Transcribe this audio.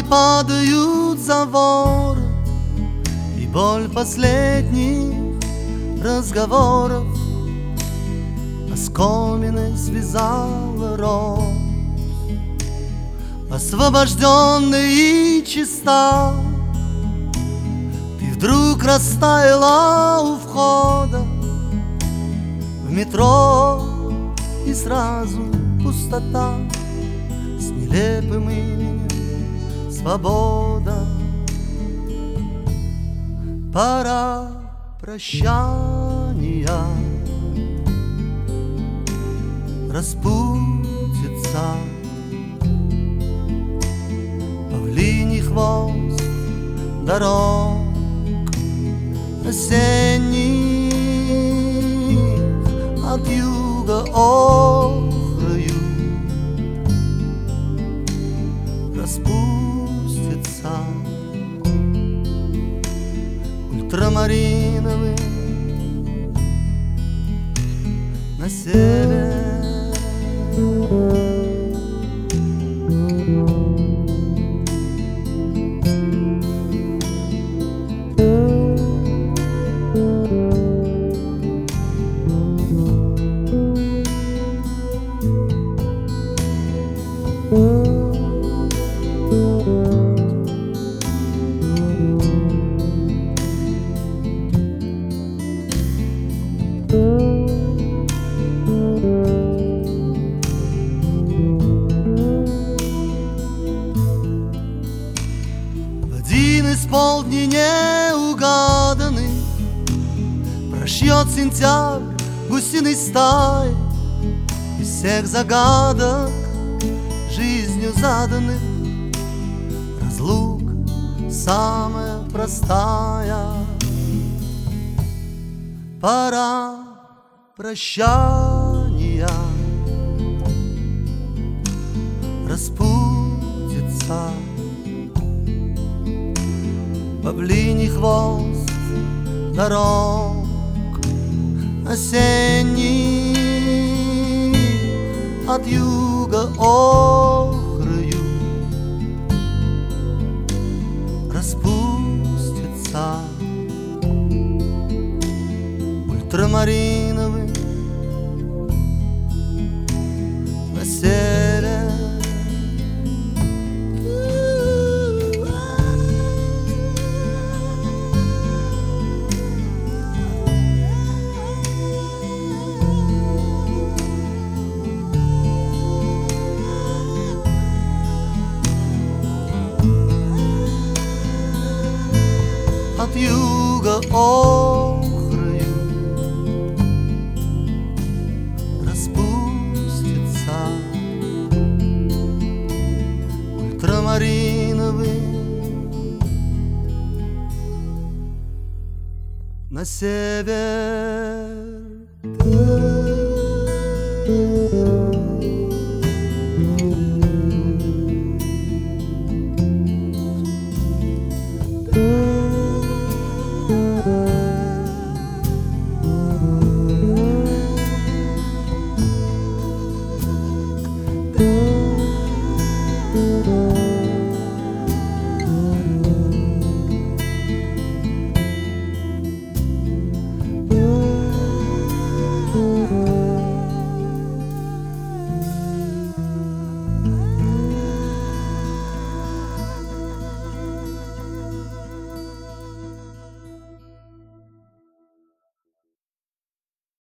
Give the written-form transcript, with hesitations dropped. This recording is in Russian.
падают за ворот, и боль последних разговоров оскоминой связала рот. Освобожденная и чиста, ты вдруг растаяла у входа в метро, и сразу пустота с нелепым именем свобода. Пора прощания, распутится павлиний хвост дорог осенних, от юга охрою распустится ультрамариновый на север. Из полдней неугаданных прошьет сентябрь гусиной стаи из всех загадок, жизнью заданных. Разлука самая простая. Пора прощания, распутится павлиний хвост дорог осенних, от юга охрою распустится ультрамариновый на север. От юга охрою распустится ультрамариновый на север.